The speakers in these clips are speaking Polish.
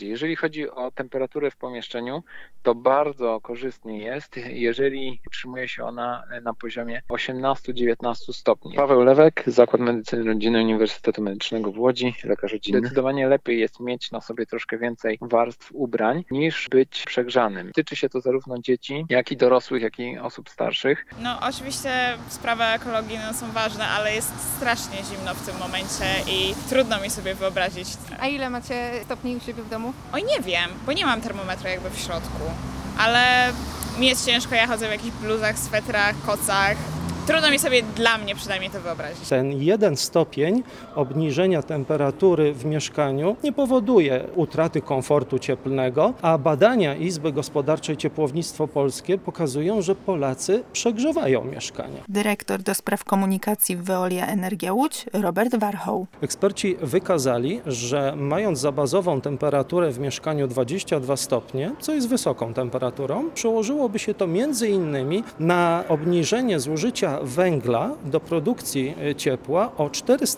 Jeżeli chodzi o temperaturę w pomieszczeniu, to bardzo korzystnie jest, jeżeli utrzymuje się ona na poziomie 18-19 stopni. Paweł Lewek, Zakład Medycyny Rodzinnej Uniwersytetu Medycznego w Łodzi, lekarz rodzinny. Zdecydowanie lepiej jest mieć na sobie troszkę więcej warstw ubrań, niż być przegrzanym. Tyczy się to zarówno dzieci, jak i dorosłych, jak i osób starszych. No oczywiście sprawy ekologii są ważne, ale jest strasznie zimno w tym momencie i trudno mi sobie wyobrazić. A ile macie stopni u siebie w domu? Oj, nie wiem, bo nie mam termometru jakby w środku, ale mi jest ciężko, ja chodzę w jakichś bluzach, swetrach, kocach. Trudno mi sobie, dla mnie przynajmniej, to wyobrazić. Ten 1 stopień obniżenia temperatury w mieszkaniu nie powoduje utraty komfortu cieplnego, a badania Izby Gospodarczej Ciepłownictwo Polskie pokazują, że Polacy przegrzewają mieszkania. Dyrektor do spraw komunikacji w Veolia Energia Łódź Robert Warchoł. Eksperci wykazali, że mając za bazową temperaturę w mieszkaniu 22 stopnie, co jest wysoką temperaturą, przełożyłoby się to m.in. na obniżenie zużycia węgla do produkcji ciepła o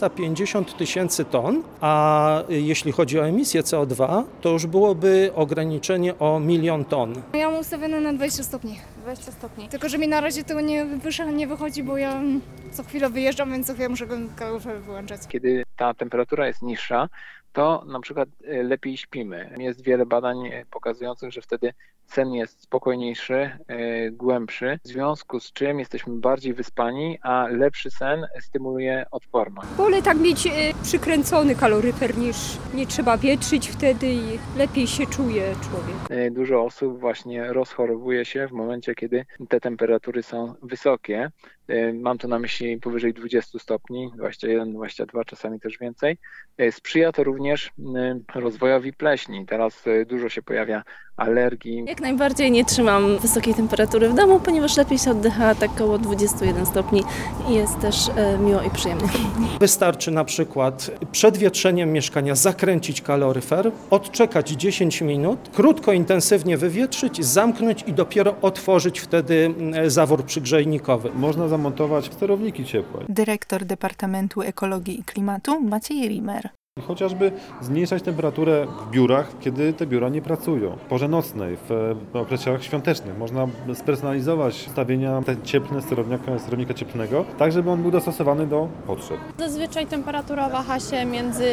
450 000 ton, a jeśli chodzi o emisję CO2, to już byłoby ograniczenie o 1 000 000 ton. Ja mam ustawione na 20 stopni. 20 stopni. Tylko, że mi na razie to nie wychodzi, bo ja co chwilę wyjeżdżam, więc co chwilę muszę kaloryfer wyłączać. Kiedy ta temperatura jest niższa, to na przykład lepiej śpimy. Jest wiele badań pokazujących, że wtedy sen jest spokojniejszy, głębszy, w związku z czym jesteśmy bardziej wyspani, a lepszy sen stymuluje odporność. Wolę tak mieć przykręcony kaloryfer, niż nie trzeba wietrzyć wtedy i lepiej się czuje człowiek. Dużo osób właśnie rozchorowuje się w momencie, kiedy te temperatury są wysokie. Mam tu na myśli powyżej 20 stopni, 21, 22, czasami też więcej. Sprzyja to również rozwojowi pleśni. Teraz dużo się pojawia alergii. Jak najbardziej nie trzymam wysokiej temperatury w domu, ponieważ lepiej się oddycha tak około 21 stopni i jest też miło i przyjemnie. Wystarczy na przykład przed wietrzeniem mieszkania zakręcić kaloryfer, odczekać 10 minut, krótko, intensywnie wywietrzyć, zamknąć i dopiero otworzyć wtedy zawór przygrzejnikowy. Można zamontować sterowniki ciepła. Dyrektor Departamentu Ekologii i Klimatu Maciej Rimer. Chociażby zmniejszać temperaturę w biurach, kiedy te biura nie pracują. W porze nocnej, w okresach świątecznych można spersonalizować ustawienia cieplne sterownika cieplnego, tak żeby on był dostosowany do potrzeb. Zazwyczaj temperatura waha się między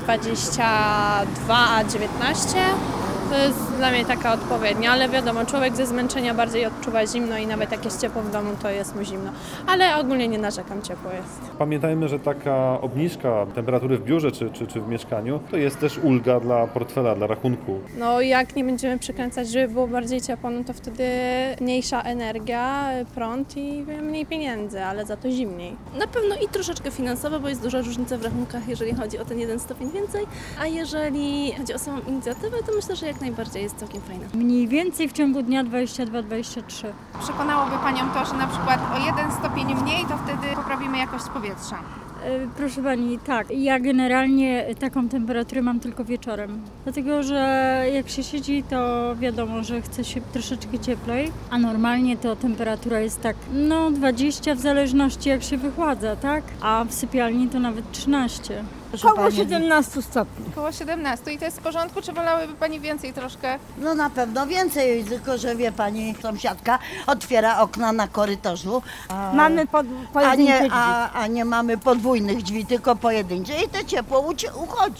22 a 19. To jest dla mnie taka odpowiednia, ale wiadomo, człowiek ze zmęczenia bardziej odczuwa zimno i nawet jak jest ciepło w domu, to jest mu zimno. Ale ogólnie nie narzekam, ciepło jest. Pamiętajmy, że taka obniżka temperatury w biurze czy w mieszkaniu to jest też ulga dla portfela, dla rachunku. No jak nie będziemy przykręcać, żeby było bardziej ciepło, no to wtedy mniejsza energia, prąd i mniej pieniędzy, ale za to zimniej. Na pewno i troszeczkę finansowo, bo jest duża różnica w rachunkach, jeżeli chodzi o ten 1 stopień więcej, a jeżeli chodzi o samą inicjatywę, to myślę, że jak najbardziej jest całkiem fajna. Mniej więcej w ciągu dnia 22-23. Przekonałoby Panią to, że na przykład o 1 stopień mniej, to wtedy poprawimy jakość powietrza. Proszę Pani, tak, ja generalnie taką temperaturę mam tylko wieczorem. Dlatego, że jak się siedzi, to wiadomo, że chce się troszeczkę cieplej, a normalnie to temperatura jest tak, 20 w zależności jak się wychładza, tak? A w sypialni to nawet 13. Około 17 stopni. Około 17 i to jest w porządku, czy wolałyby Pani więcej troszkę? No na pewno więcej, tylko że wie Pani, sąsiadka otwiera okna na korytarzu. Mamy pojedyncze drzwi. A nie mamy podwójnych drzwi, tylko pojedyncze i to ciepło uchodzi.